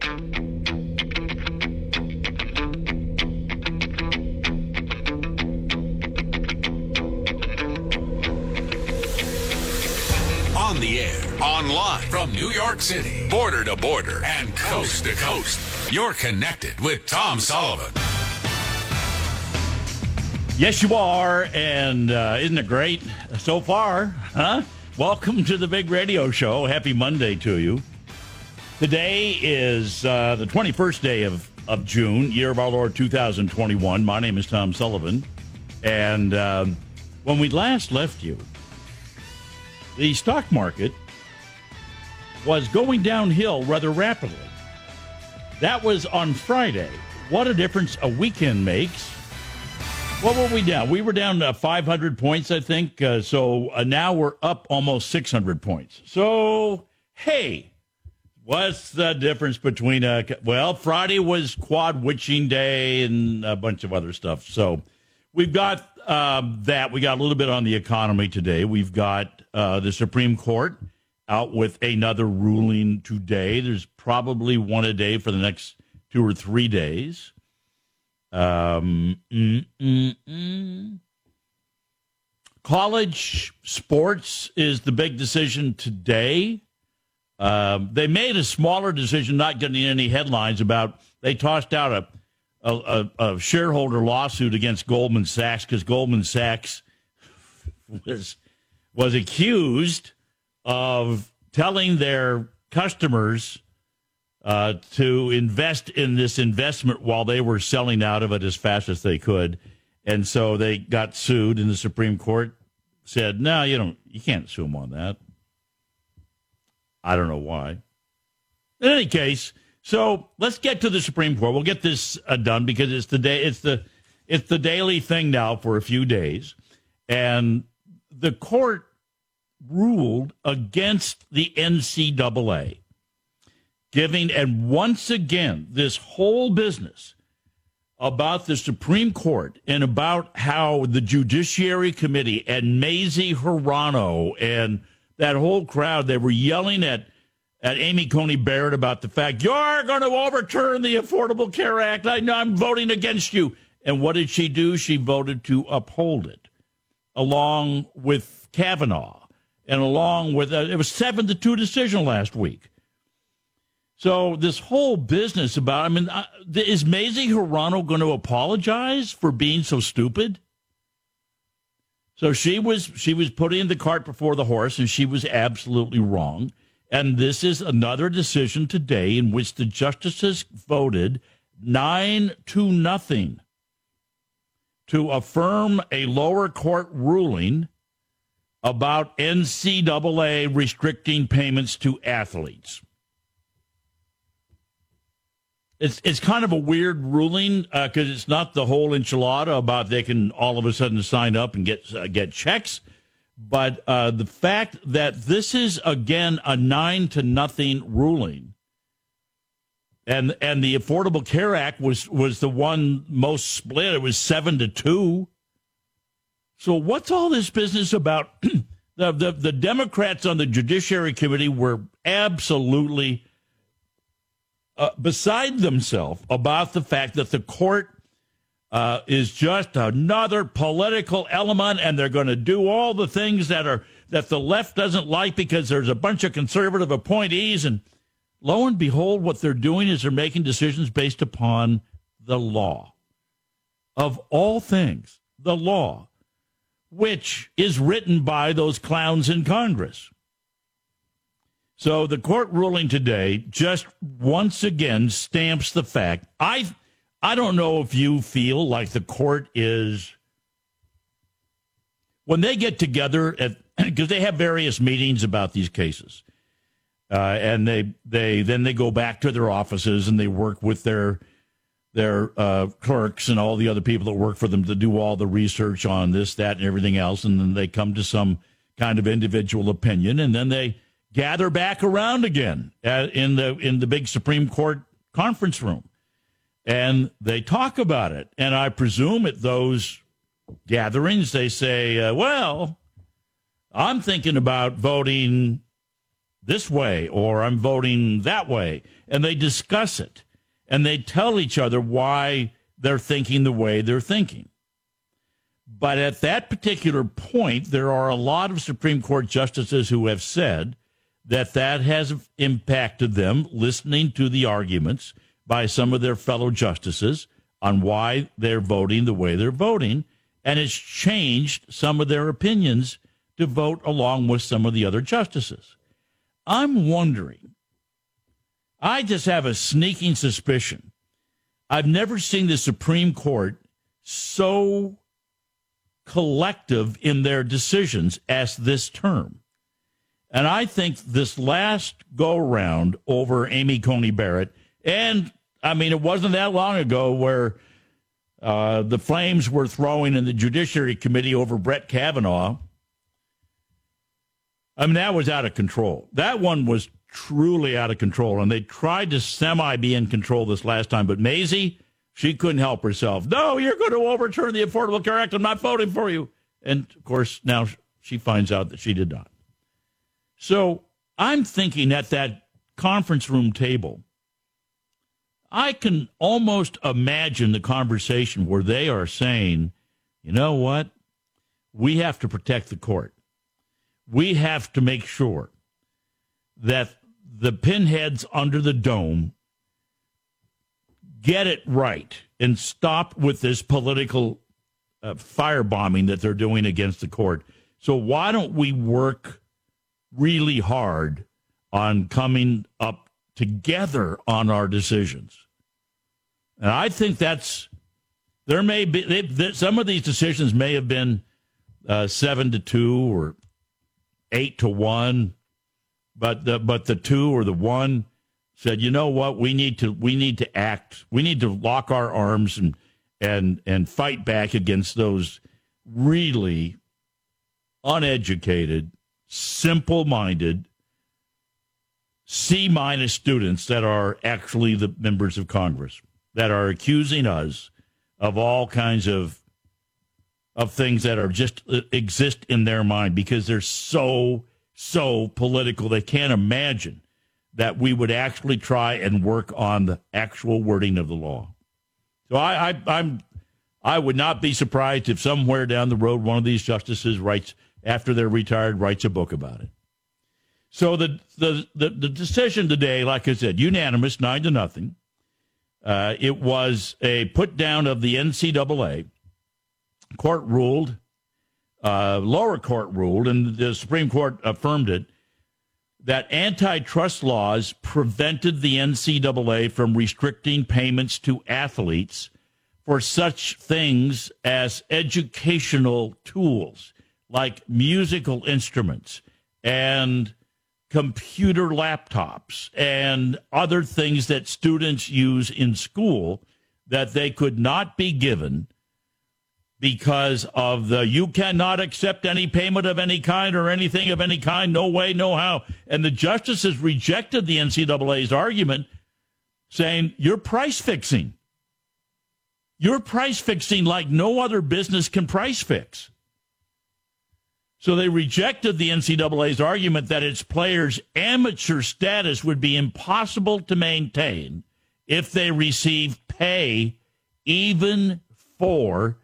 On the air, online, from New York City, border to border, and coast to coast. You're connected with Tom Sullivan. Yes, you are, and isn't it great so far, huh? Welcome to the Big Radio Show. Happy Monday to you. Today is the 21st day of June, year of our Lord 2021. My name is Tom Sullivan, and when we last left you, the stock market was going downhill rather rapidly. That was on Friday. What a difference a weekend makes. What were we down? We were down 500 points, I think. So now we're up almost 600 points. So, hey, what's the difference between, Friday was quad witching day and a bunch of other stuff. So we've got that. We got a little bit on the economy today. We've got the Supreme Court out with another ruling today. There's probably one a day for the next 2 or 3 days. College sports is the big decision today. They made a smaller decision, not getting any headlines about. They tossed out a shareholder lawsuit against Goldman Sachs because Goldman Sachs was accused of telling their customers to invest in this investment while they were selling out of it as fast as they could. And so they got sued, and the Supreme Court said, no, you can't sue them on that. I don't know why. In any case, so let's get to the Supreme Court. We'll get this done because it's the daily thing now for a few days. And the court ruled against the NCAA, and once again, this whole business about the Supreme Court and about how the Judiciary Committee and Mazie Hirono and that whole crowd, they were yelling at Amy Coney Barrett about the fact, you're going to overturn the Affordable Care Act. I'm voting against you. And what did she do? She voted to uphold it, along with Kavanaugh, and along with, it was 7-2 decision last week. So this whole business about, is Mazie Hirono going to apologize for being so stupid? So she was putting the cart before the horse, and she was absolutely wrong. And this is another decision today in which the justices voted 9-0 to affirm a lower court ruling about NCAA restricting payments to athletes. It's kind of a weird ruling because it's not the whole enchilada about they can all of a sudden sign up and get checks. But the fact that this is, again, a 9-0 ruling, and the Affordable Care Act was the one most split. It was 7-2. So what's all this business about? The Democrats on the Judiciary Committee were absolutely beside themselves about the fact that the court is just another political element, and they're going to do all the things that the left doesn't like because there's a bunch of conservative appointees. And lo and behold, what they're doing is they're making decisions based upon the law. Of all things, the law, which is written by those clowns in Congress. So the court ruling today just once again stamps the fact. I don't know if you feel like the court is, when they get together, because they have various meetings about these cases, and they go back to their offices and they work with their clerks and all the other people that work for them to do all the research on this, that, and everything else, and then they come to some kind of individual opinion, and then they gather back around again in the big Supreme Court conference room, and they talk about it. And I presume at those gatherings they say, well, I'm thinking about voting this way or I'm voting that way. And they discuss it. And they tell each other why they're thinking the way they're thinking. But at that particular point, there are a lot of Supreme Court justices who have said that has impacted them listening to the arguments by some of their fellow justices on why they're voting the way they're voting, and it's changed some of their opinions to vote along with some of the other justices. I'm wondering, I just have a sneaking suspicion. I've never seen the Supreme Court so collective in their decisions as this term. And I think this last go-around over Amy Coney Barrett, and, I mean, it wasn't that long ago where the flames were throwing in the Judiciary Committee over Brett Kavanaugh. I mean, that was out of control. That one was truly out of control, and they tried to semi-be in control this last time. But Mazie, she couldn't help herself. No, you're going to overturn the Affordable Care Act. I'm not voting for you. And, of course, now she finds out that she did not. So I'm thinking at that conference room table, I can almost imagine the conversation where they are saying, you know what? We have to protect the court. We have to make sure that the pinheads under the dome get it right and stop with this political firebombing that they're doing against the court. So why don't we work really hard on coming up together on our decisions? And I think there may be, some of these decisions may have been 7-2 or 8-1, but the 2 or the 1 said, you know what, we need to act. We need to lock our arms and fight back against those really uneducated, simple-minded, C- students that are actually the members of Congress, that are accusing us of all kinds of things that are just exist in their mind because they're so political. They can't imagine that we would actually try and work on the actual wording of the law. So I would not be surprised if somewhere down the road one of these justices writes, after they're retired, writes a book about it. So the decision today, like I said, unanimous, 9-0. It was a put down of the NCAA. Court ruled, lower court ruled, and the Supreme Court affirmed it, that antitrust laws prevented the NCAA from restricting payments to athletes for such things as educational tools like musical instruments and computer laptops and other things that students use in school that they could not be given because of you cannot accept any payment of any kind or anything of any kind, no way, no how. And the justices rejected the NCAA's argument, saying, you're price fixing. You're price fixing like no other business can price fix. So they rejected the NCAA's argument that its players' amateur status would be impossible to maintain if they received pay even for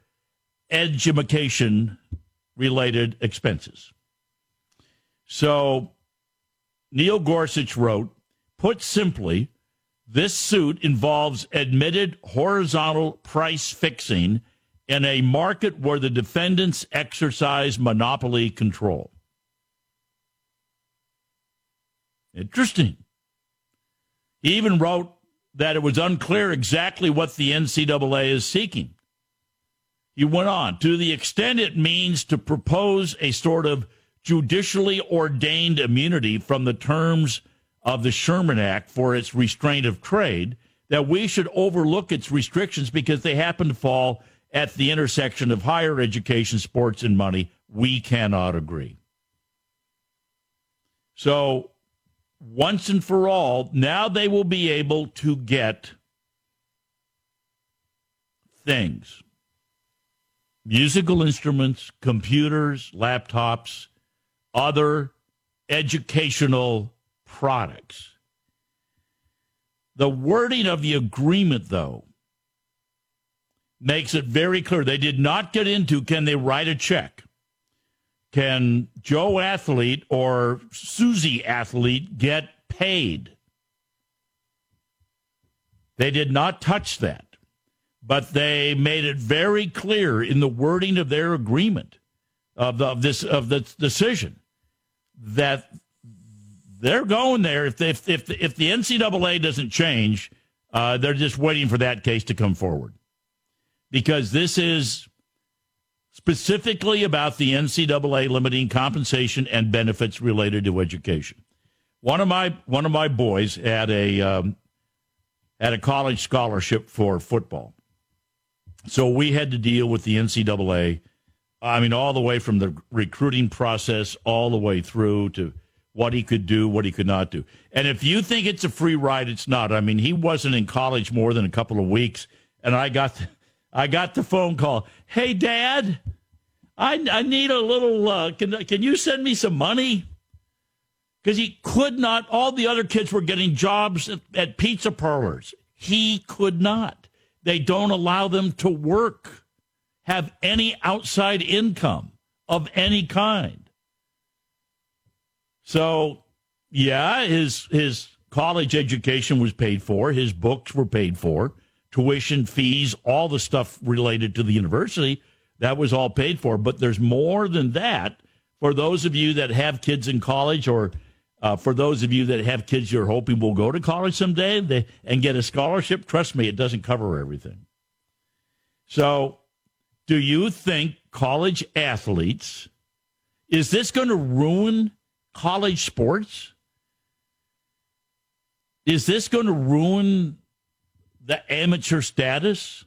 education-related expenses. So Neil Gorsuch wrote, put simply, this suit involves admitted horizontal price fixing in a market where the defendants exercise monopoly control. Interesting. He even wrote that it was unclear exactly what the NCAA is seeking. He went on, to the extent it means to propose a sort of judicially ordained immunity from the terms of the Sherman Act for its restraint of trade, that we should overlook its restrictions because they happen to fall at the intersection of higher education, sports, and money. We cannot agree. So once and for all, now they will be able to get things. Musical instruments, computers, laptops, other educational products. The wording of the agreement, though, makes it very clear. They did not get into, can they write a check? Can Joe Athlete or Susie Athlete get paid? They did not touch that. But they made it very clear in the wording of their agreement, of the decision, that they're going there. If the NCAA doesn't change, they're just waiting for that case to come forward, because this is specifically about the NCAA limiting compensation and benefits related to education. One of my boys had a college scholarship for football. So we had to deal with the NCAA, I mean, all the way from the recruiting process all the way through to what he could do, what he could not do. And if you think it's a free ride, it's not. I mean, he wasn't in college more than a couple of weeks, and I got the phone call. Hey, Dad, I need a little, can you send me some money? Because he could not. All the other kids were getting jobs at pizza parlors. He could not. They don't allow them to work, have any outside income of any kind. So, yeah, his college education was paid for. His books were paid for. Tuition, fees, all the stuff related to the university, that was all paid for. But there's more than that. For those of you that have kids in college, or for those of you that have kids you're hoping will go to college someday and get a scholarship, trust me, it doesn't cover everything. So do you think college athletes, is this going to ruin college sports? Is this going to ruin the amateur status?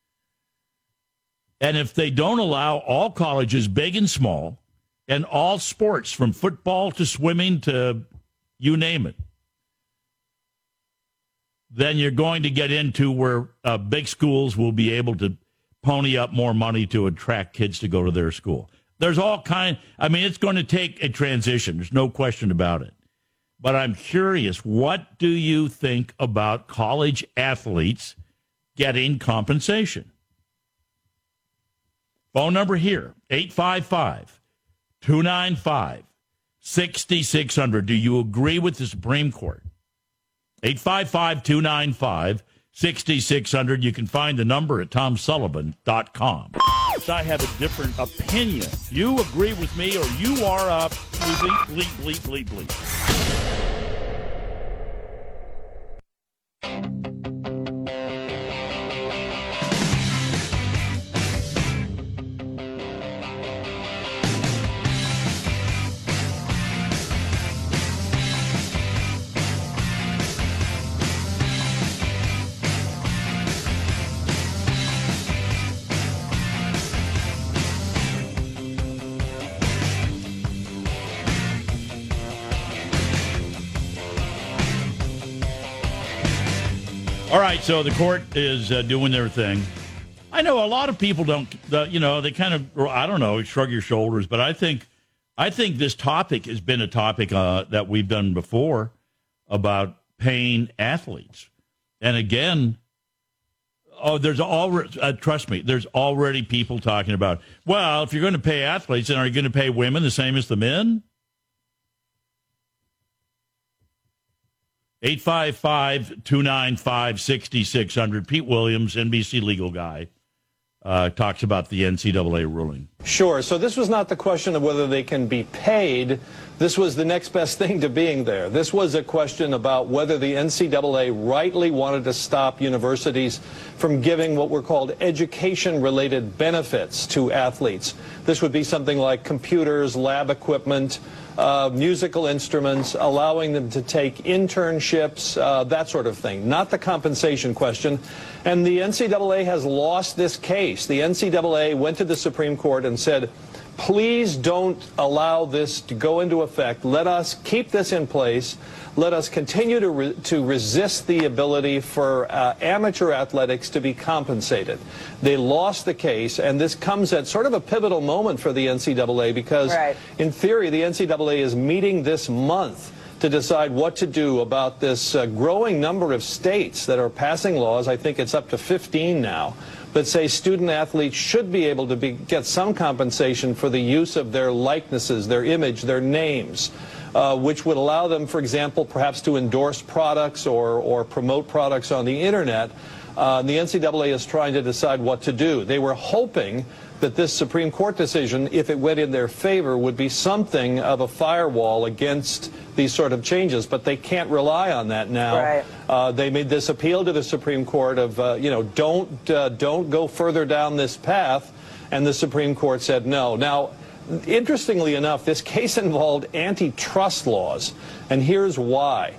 And if they don't allow all colleges, big and small, and all sports, from football to swimming to you name it, then you're going to get into where big schools will be able to pony up more money to attract kids to go to their school. There's all it's going to take a transition. There's no question about it. But I'm curious, what do you think about college athletes getting compensation? Phone number here, 855-295-6600. Do you agree with the Supreme Court? 855-295-6600. You can find the number at TomSullivan.com. I have a different opinion. You agree with me, or you are bleep. All right, so the court is doing their thing. I know a lot of people don't, they kind of, I don't know, shrug your shoulders, but I think this topic has been a topic that we've done before about paying athletes. And again, trust me, there's already people talking about, well, if you're going to pay athletes, then are you going to pay women the same as the men? 855-295-6600. Pete Williams, NBC legal guy, talks about the NCAA ruling. Sure. So this was not the question of whether they can be paid. This was the next best thing to being there. This was a question about whether the NCAA rightly wanted to stop universities from giving what were called education-related benefits to athletes. This would be something like computers, lab equipment, musical instruments, allowing them to take internships, that sort of thing, not the compensation question. And the NCAA has lost this case. The NCAA went to the Supreme Court and said, please don't allow this to go into effect. Let us keep this in place. Let us continue to resist the ability for amateur athletics to be compensated. They lost the case, and this comes at sort of a pivotal moment for the NCAA because, in theory, the NCAA is meeting this month to decide what to do about this growing number of states that are passing laws. I think it's up to 15 now, that say student athletes should be able to get some compensation for the use of their likenesses, their image, their names, which would allow them, for example, perhaps to endorse products or promote products on the internet. The NCAA is trying to decide what to do. They were hoping that this Supreme Court decision, if it went in their favor, would be something of a firewall against these sort of changes, but they can't rely on that now. Right. They made this appeal to the Supreme Court of, don't go further down this path, and the Supreme Court said no. Now, interestingly enough, this case involved antitrust laws, and here's why.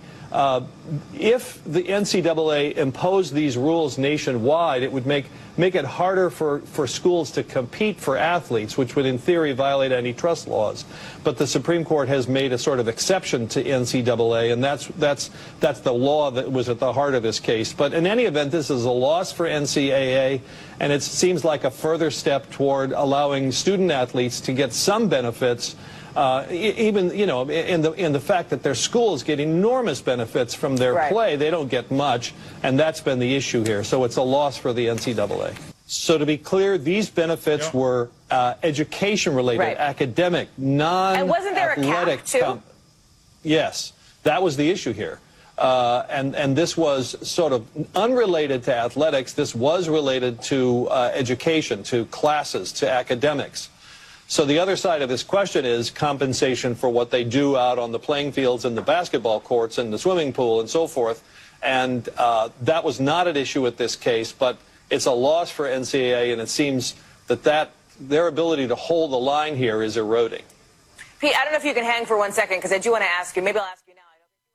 If the NCAA imposed these rules nationwide, it would make it harder for schools to compete for athletes, which would in theory violate antitrust laws. But the Supreme Court has made a sort of exception to NCAA, and that's the law that was at the heart of this case. But in any event, this is a loss for NCAA, and it seems like a further step toward allowing student athletes to get some benefits. Even, in the fact that their schools get enormous benefits from their play, they don't get much, and that's been the issue here. So it's a loss for the NCAA. So to be clear, these benefits were education-related, academic, non-athletic. And wasn't there a cap, too? Yes, that was the issue here. And this was sort of unrelated to athletics. This was related to education, to classes, to academics. So the other side of this question is compensation for what they do out on the playing fields and the basketball courts and the swimming pool and so forth. And that was not at issue with this case, but it's a loss for NCAA, and it seems that their ability to hold the line here is eroding. Pete, I don't know if you can hang for 1 second, because I do want to ask you. Maybe I'll ask you now.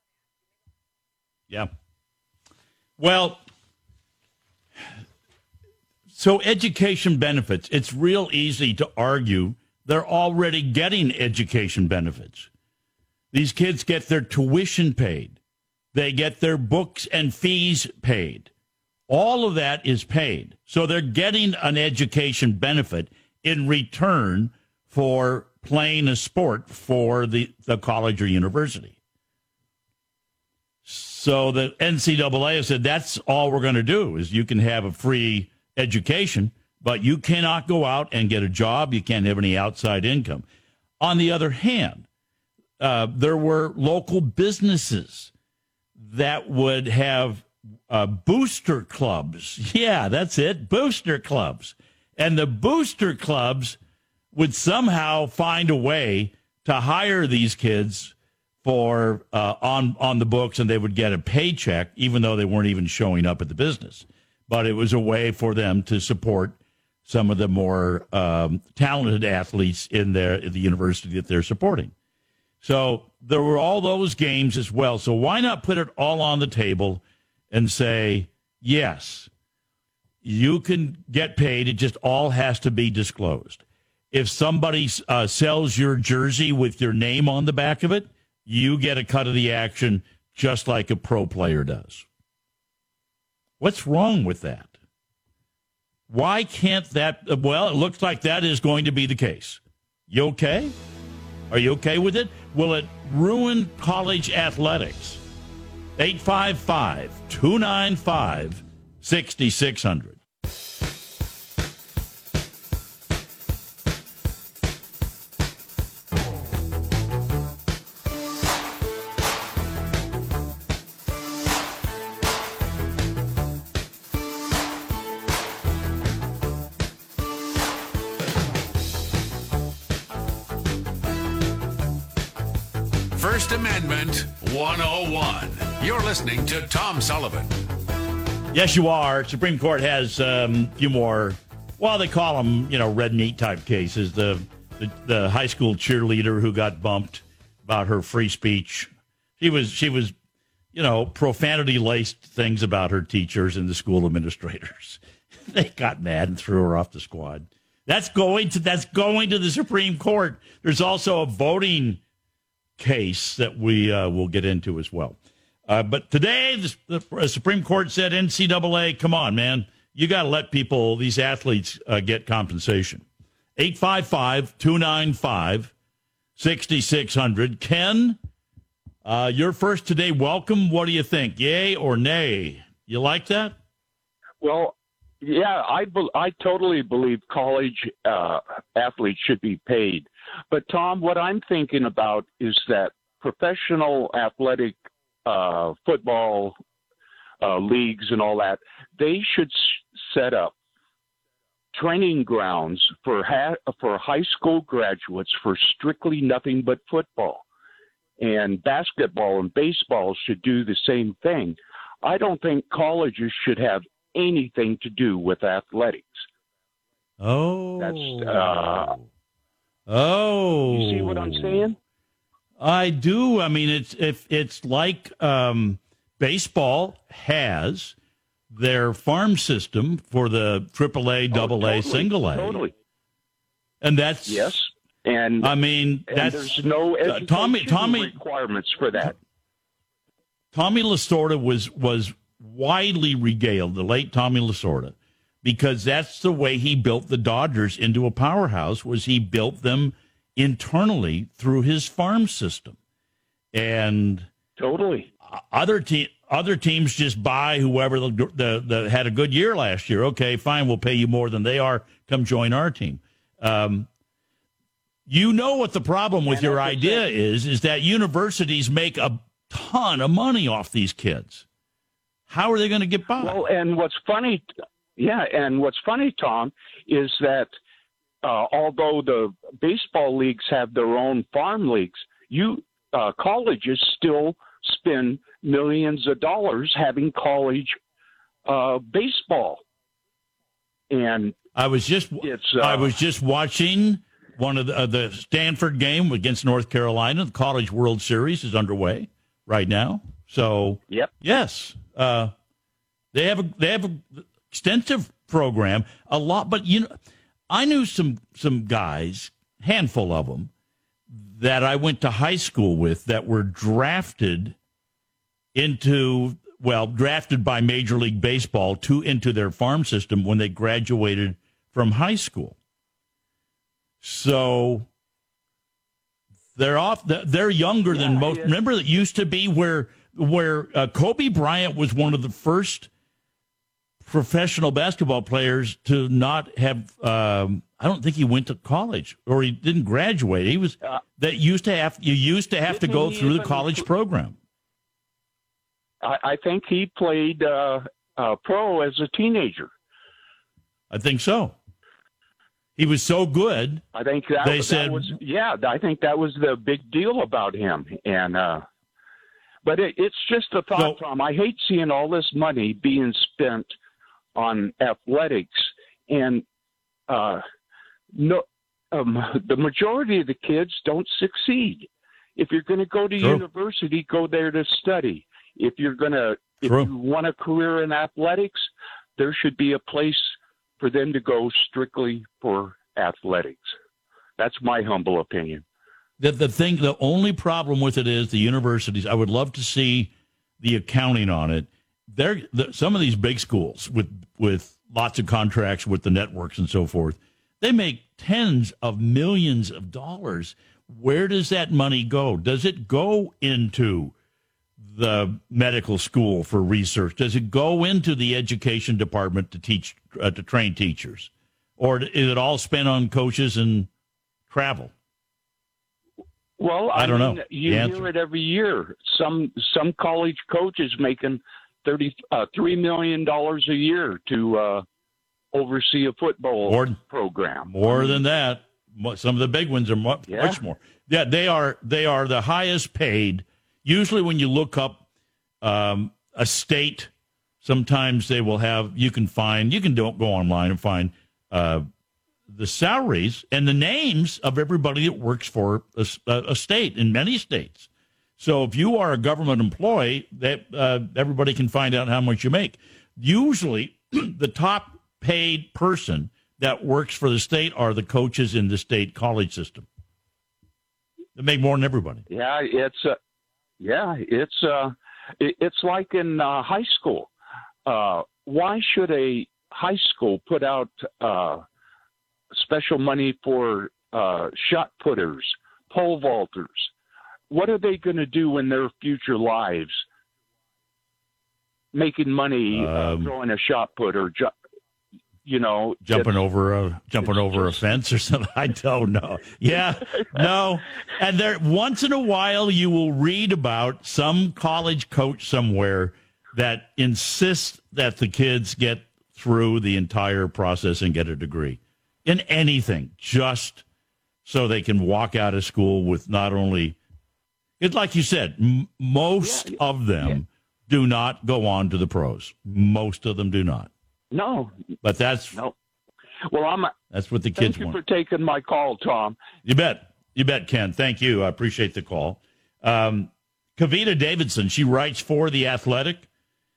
Yeah. Well, so education benefits, it's real easy to argue they're already getting education benefits. These kids get their tuition paid. They get their books and fees paid. All of that is paid. So they're getting an education benefit in return for playing a sport for the college or university. So the NCAA said, that's all we're going to do, is you can have a free education, but you cannot go out and get a job. You can't have any outside income. On the other hand, there were local businesses that would have booster clubs. Yeah, that's it, booster clubs. And the booster clubs would somehow find a way to hire these kids for on the books, and they would get a paycheck, even though they weren't even showing up at the business. But it was a way for them to support some of the more talented athletes in the university that they're supporting. So there were all those games as well. So why not put it all on the table and say, yes, you can get paid. It just all has to be disclosed. If somebody sells your jersey with your name on the back of it, you get a cut of the action just like a pro player does. What's wrong with that? Why can't that? Well, it looks like that is going to be the case. You okay? Are you okay with it? Will it ruin college athletics? 855-295-6600. First Amendment 101. You're listening to Tom Sullivan. Yes, you are. Supreme Court has a few more, well, they call them, red meat type cases. The high school cheerleader who got bumped about her free speech. She was, profanity-laced things about her teachers and the school administrators. They got mad and threw her off the squad. That's going to the Supreme Court. There's also a voting case that we will get into as well. But today, the Supreme Court said, NCAA, come on, man. You got to let these athletes, get compensation. 855-295-6600. Ken You're first today. Welcome. What do you think? Yay or nay? You like that? Well, yeah, I totally believe college athletes should be paid. But, Tom, what I'm thinking about is that professional athletic football leagues and all that, they should set up training grounds for high school graduates for strictly nothing but football. And basketball and baseball should do the same thing. I don't think colleges should have anything to do with athletics. Oh. That's you see what I'm saying? I do. I mean, it's like baseball has their farm system for the AAA, AA, totally, single A. Totally. And that's yes. And I mean, that's there's no education requirements for that. Tommy Lasorda was widely regaled, the late Tommy Lasorda, because that's the way he built the Dodgers into a powerhouse. Was he built them internally through his farm system, and totally other teams just buy whoever the had a good year last year. Okay, fine, we'll pay you more than they are. Come join our team. You know what the problem with your idea is that universities make a ton of money off these kids. How are they going to get by? Well, and what's funny, Tom, is that although the baseball leagues have their own farm leagues, colleges still spend millions of dollars having college baseball. And I was just watching one of the Stanford game against North Carolina. The College World Series is underway right now. So, yep. Yes, they have a extensive program, a lot. But I knew some guys, handful of them, that I went to high school with that were drafted by Major League Baseball into their farm system when they graduated from high school. So they're off. They're younger than most. Yeah. Remember, that used to be where Kobe Bryant was one of the first professional basketball players to not have. I don't think he went to college or he didn't graduate. He was you used to have to go through the college program. I think he played pro as a teenager. I think so. He was so good. I think I think that was the big deal about him. And but it's just a thought, Tom. I hate seeing all this money being spent on athletics, and the majority of the kids don't succeed. If you're going to go to university, go there to study. If you want a career in athletics, there should be a place for them to go strictly for athletics. That's my humble opinion. The only problem with it is the universities. I would love to see the accounting on it. Some of these big schools with lots of contracts with the networks and so forth, they make tens of millions of dollars. Where does that money go? Does it go into the medical school for research? Does it go into the education department to train teachers, or is it all spent on coaches and travel? Well, I don't know. You hear it every year. Some college coaches making $3 million a year to oversee a football program. More than that. Some of the big ones are much more. Yeah, they are the highest paid. Usually when you look up a state, sometimes they will have, you can go online and find the salaries and the names of everybody that works for a state in many states. So if you are a government employee, everybody can find out how much you make. Usually the top paid person that works for the state are the coaches in the state college system. They make more than everybody. Yeah, it's like in high school. Why should a high school put out special money for shot putters, pole vaulters, what are they going to do in their future lives? Making money, throwing a shot put, or jumping over a fence or something. I don't know. Yeah, no. And there, once in a while, you will read about some college coach somewhere that insists that the kids get through the entire process and get a degree in anything, just so they can walk out of school with not only, it's like you said, most of them do not go on to the pros. Most of them do not. No, but that's no. Well, that's what the kids want. Thank you for taking my call, Tom. You bet, Ken. Thank you. I appreciate the call. Kavita Davidson, she writes for The Athletic,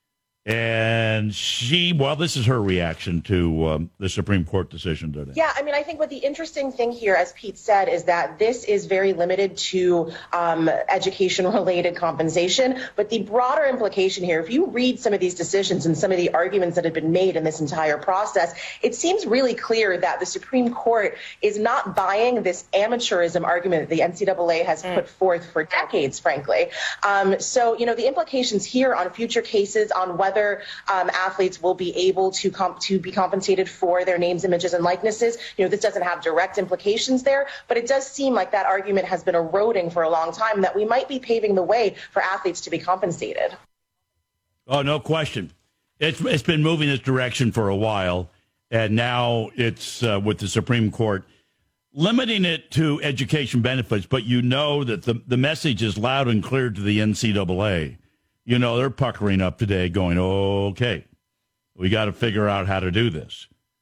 and this is her reaction to the Supreme Court decision today. Yeah, I mean, I think what the interesting thing here, as Pete said, is that this is very limited to education-related compensation. But the broader implication here, if you read some of these decisions and some of the arguments that have been made in this entire process, it seems really clear that the Supreme Court is not buying this amateurism argument that the NCAA has put forth for decades, frankly. So, the implications here on future cases, on whether athletes will be able to be compensated for their names, images, and likenesses. This doesn't have direct implications there, but it does seem like that argument has been eroding for a long time, that we might be paving the way for athletes to be compensated. Oh, no question. It's been moving this direction for a while, and now it's with the Supreme Court limiting it to education benefits, but that the message is loud and clear to the NCAA. They're puckering up today going, okay, we got to figure out how to do this.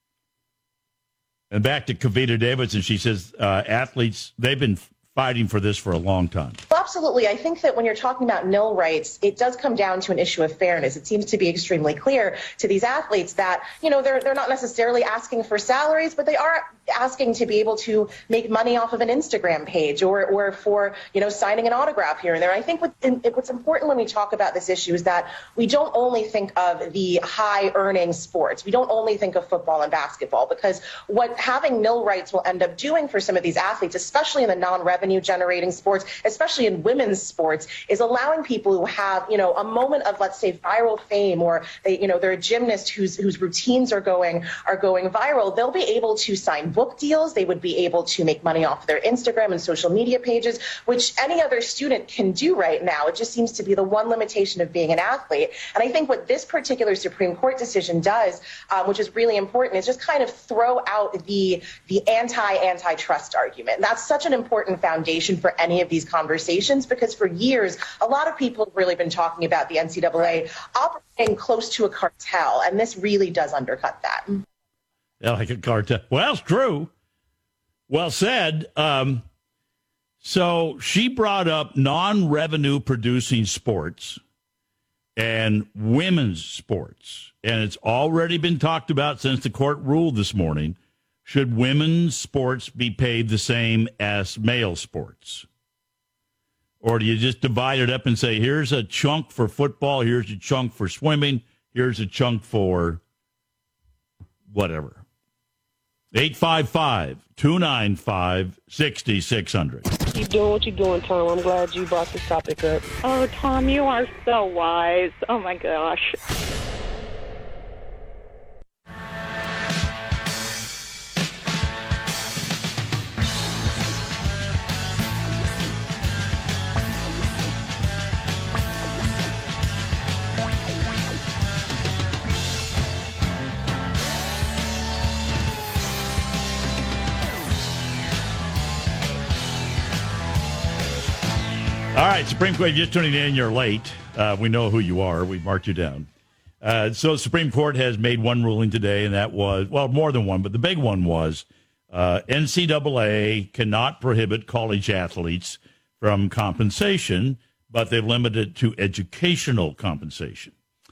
And back to Kavita Davidson, she says athletes, they've been fighting for this for a long time. Well, absolutely. I think that when you're talking about nil rights, it does come down to an issue of fairness. It seems to be extremely clear to these athletes that, they're not necessarily asking for salaries, but they are asking to be able to make money off of an Instagram page or for, signing an autograph here and there. I think what's important when we talk about this issue is that we don't only think of the high earning sports. We don't only think of football and basketball, because what having nil rights will end up doing for some of these athletes, especially in the non-revenue generating sports, especially in women's sports, is allowing people who have, a moment of, let's say, viral fame, or they're a gymnast whose routines are going viral. They'll be able to sign book deals. They would be able to make money off their Instagram and social media pages, which any other student can do right now. It just seems to be the one limitation of being an athlete. And I think what this particular Supreme Court decision does, which is really important, is just kind of throw out the antitrust argument. That's such an important foundation for any of these conversations, because for years, a lot of people have really been talking about the NCAA operating close to a cartel, and this really does undercut that. Yeah, like a cartel. Well, it's true. Well said. So she brought up non-revenue producing sports and women's sports. And it's already been talked about since the court ruled this morning. Should women's sports be paid the same as male sports? Or do you just divide it up and say, here's a chunk for football, here's a chunk for swimming, here's a chunk for whatever? 855-295-6600. Keep doing what you're doing, Tom. I'm glad you brought this topic up. Oh, Tom, you are so wise. Oh, my gosh. All right, Supreme Court, just tuning in, you're late. We know who you are. We marked you down. So the Supreme Court has made one ruling today, and that was, well, more than one, but the big one was NCAA cannot prohibit college athletes from compensation, but they've limited it to educational compensation.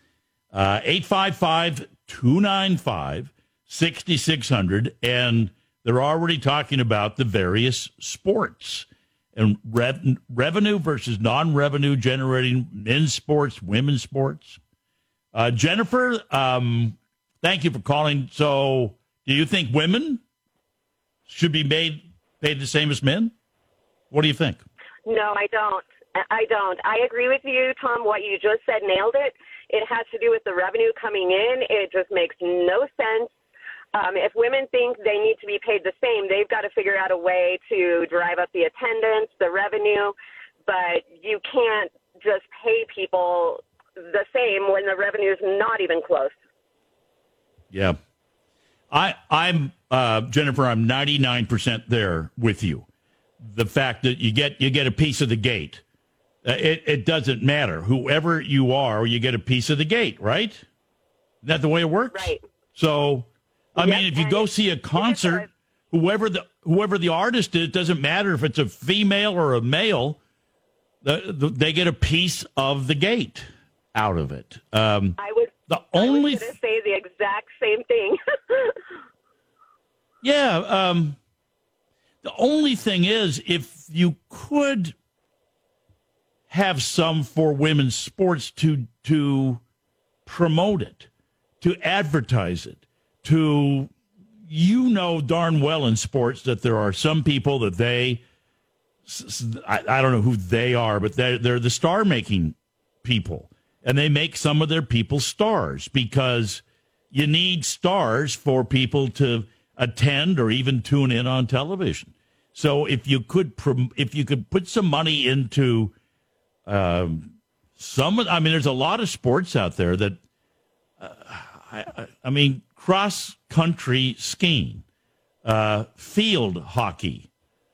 855-295-6600, and they're already talking about the various sports and revenue versus non-revenue generating men's sports, women's sports. Jennifer, thank you for calling. So do you think women should be paid the same as men? What do you think? No, I don't. I agree with you, Tom. What you just said nailed it. It has to do with the revenue coming in. It just makes no sense. If women think they need to be paid the same, they've got to figure out a way to drive up the attendance, the revenue. But you can't just pay people the same when the revenue is not even close. Yeah. I'm Jennifer, I'm 99% there with you. The fact that you get a piece of the gate. It doesn't matter. Whoever you are, you get a piece of the gate, right? Isn't that the way it works? Right. So, I mean, if you go see a concert, whoever the artist is, doesn't matter if it's a female or a male, they get a piece of the gate out of it. I was going to say the exact same thing. Yeah. The only thing is, if you could have some for women's sports to promote it, to advertise it, to, darn well in sports that there are some people that I don't know who they are, but they're the star-making people. And they make some of their people stars because you need stars for people to attend or even tune in on television. So if you could put some money into there's a lot of sports out there that, cross-country skiing, field hockey,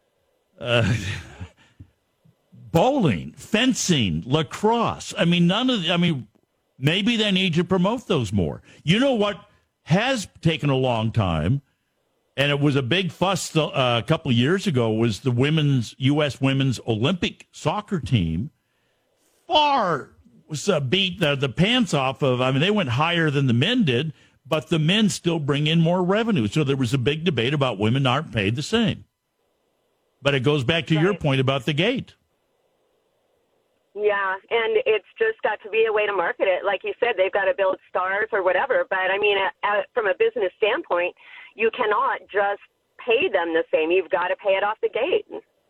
bowling, fencing, lacrosse. Maybe they need to promote those more. You know what has taken a long time, and it was a big fuss a couple of years ago, was the U.S. women's Olympic soccer team. Beat the pants off of. They went higher than the men did, but the men still bring in more revenue. So there was a big debate about women aren't paid the same. But it goes back to your point about the gate. Yeah, and it's just got to be a way to market it. Like you said, they've got to build stars or whatever. But, from a business standpoint, you cannot just pay them the same. You've got to pay it off the gate.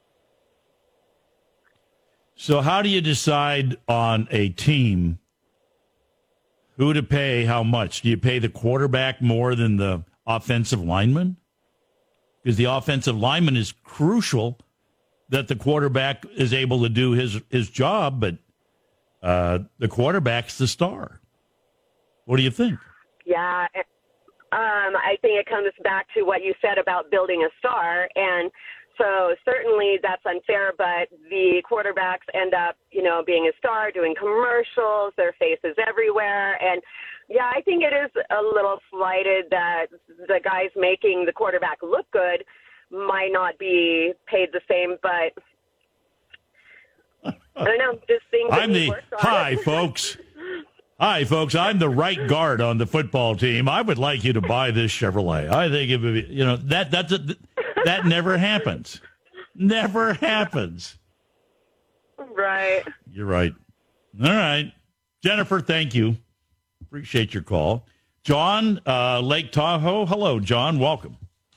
So how do you decide on a team who to pay how much? Do you pay the quarterback more than the offensive lineman? Because the offensive lineman is crucial that the quarterback is able to do his job, but the quarterback's the star. What do you think? Yeah, I think it comes back to what you said about building a star, and so certainly that's unfair, but the quarterbacks end up, being a star, doing commercials, their faces everywhere. And, yeah, I think it is a little slighted that the guys making the quarterback look good might not be paid the same, but I don't know, just things Hi, folks. Hi, folks. I'm the right guard on the football team. I would like you to buy this Chevrolet. I think it would be, that never happens. Never happens. Right. You're right. All right. Jennifer, thank you. Appreciate your call. John, Lake Tahoe. Hello, John. Welcome.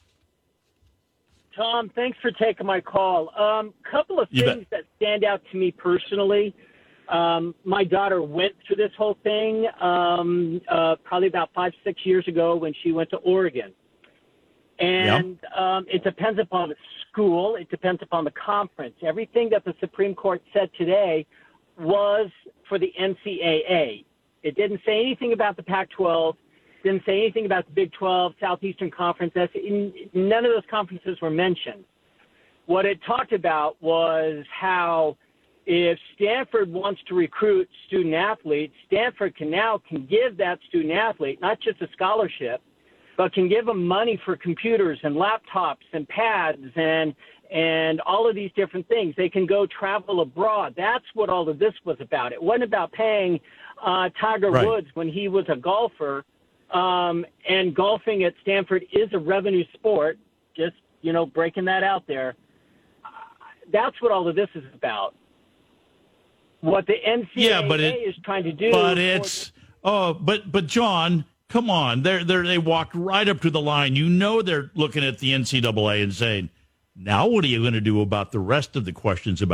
Tom, thanks for taking my call. Couple of things that stand out to me personally. My daughter went through this whole thing probably about 5-6 years ago when she went to Oregon. And it depends upon the school. It depends upon the conference. Everything that the Supreme Court said today was for the NCAA. It didn't say anything about the Pac-12, didn't say anything about the Big 12, Southeastern Conference. None of those conferences were mentioned. What it talked about was how if Stanford wants to recruit student athletes, Stanford can give that student athlete not just a scholarship, but can give them money for computers and laptops and pads and all of these different things. They can go travel abroad. That's what all of this was about. It wasn't about paying Tiger Woods when he was a golfer. And golfing at Stanford is a revenue sport. Just, breaking that out there. That's what all of this is about. What the NCAA is trying to do. But John, come on. They walked right up to the line. They're looking at the NCAA and saying, now what are you going to do about the rest of the questions about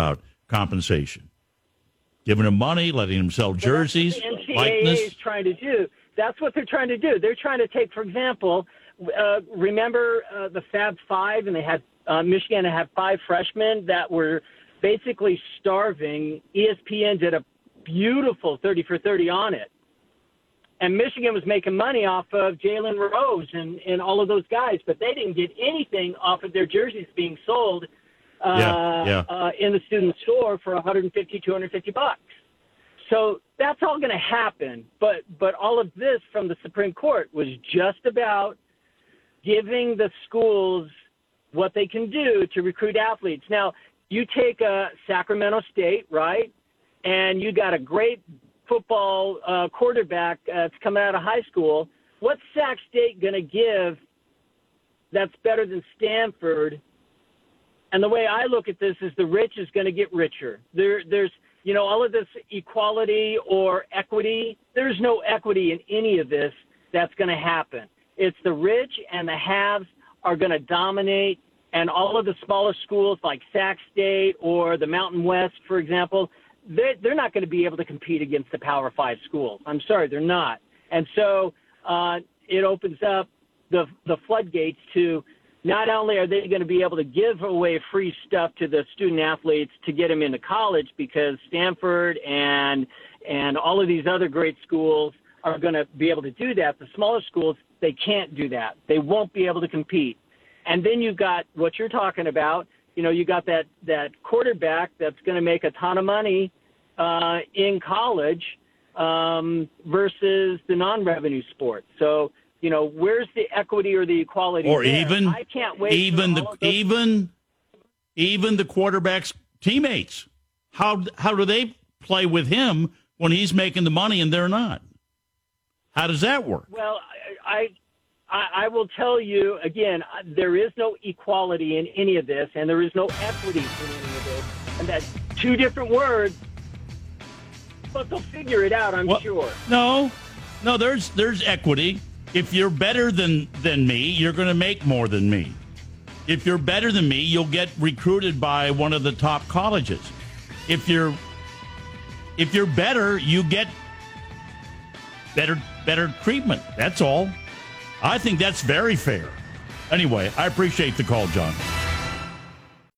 compensation. Giving them money, letting them sell jerseys. That's what the NCAA likeness. is trying to do. That's what they're trying to do. They're trying to take, for example, remember the Fab Five, and they had Michigan had 5 freshmen that were basically starving. ESPN did a beautiful 30 for 30 on it. And Michigan was making money off of Jalen Rose and all of those guys, but they didn't get anything off of their jerseys being sold in the student store for $150, $250. So that's all going to happen. But all of this from the Supreme Court was just about giving the schools what they can do to recruit athletes. Now, you take Sacramento State, right, and you got a great football quarterback that's coming out of high school. What's Sac State going to give that's better than Stanford? And the way I look at this is the rich is going to get richer. There's all of this equality or equity. There's no equity in any of this that's going to happen. It's the rich and the haves are going to dominate, and all of the smaller schools like Sac State or the Mountain West, for example, they're not going to be able to compete against the Power 5 schools. I'm sorry, they're not. And so it opens up the floodgates to not only are they going to be able to give away free stuff to the student athletes to get them into college, because Stanford and all of these other great schools are going to be able to do that. The smaller schools, they can't do that. They won't be able to compete. And then you've got what you're talking about. You got that quarterback that's going to make a ton of money in college versus the non-revenue sports. So, where's the equity or the equality? Or there? even I can't wait even the quarterback's teammates. How do they play with him when he's making the money and they're not? How does that work? Well, I will tell you, again, there is no equality in any of this, and there is no equity in any of this. And that's two different words, but they'll figure it out, I'm sure. No, there's equity. If you're better than me, you're going to make more than me. If you're better than me, you'll get recruited by one of the top colleges. If you're better, you get better treatment. That's all. I think that's very fair. Anyway, I appreciate the call, John.